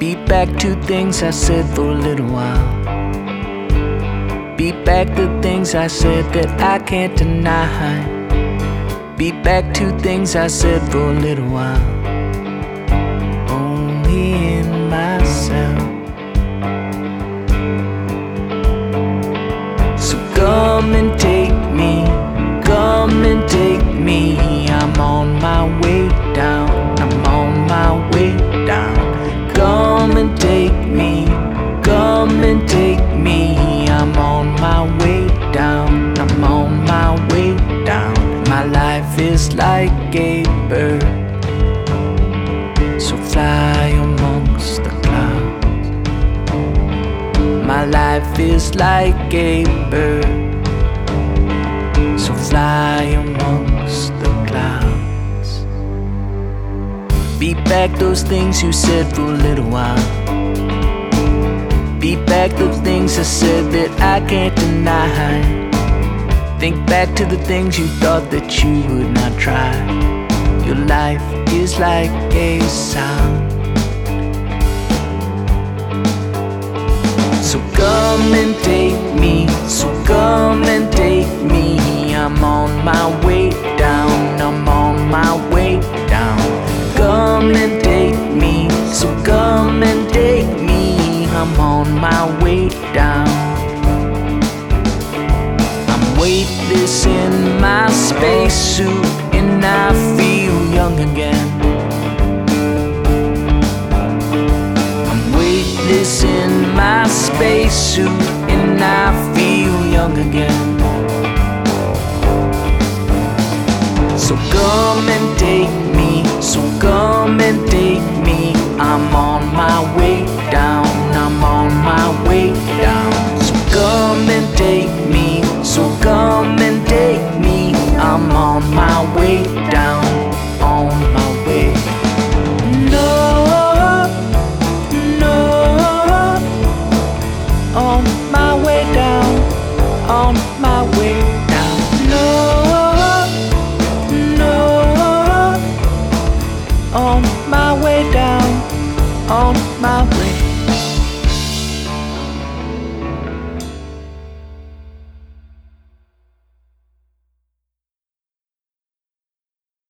Beat back to things I said for a little while. Beat back the things I said that I can't deny. Beat back to things I said for a little while. Only in myself. So come and take me, come and take me. I'm on my way down, I'm on my way down. Come and take me, come and take me. I'm on my way down, I'm on my way down. My life is like a bird, so fly amongst the clouds. My life is like a bird, so fly amongst the clouds. Beat back those things you said for a little while. Beat back the things I said that I can't deny. Think back to the things you thought that you would not try. Your life is like a sound. So come and take me, so come and take me. I'm on my way down, I'm on my way down. Come and take me, so come and take me. I'm on my way down. I'm weightless in my spacesuit and I feel young again. I'm weightless in my spacesuit and I feel young again. So come and take me, so come and take me. I'm on my way down, I'm on my way down. So come and take me, so come and take me. I'm on my way down, on my way. No, no, on my way down, on my way down. No, no, on my way down.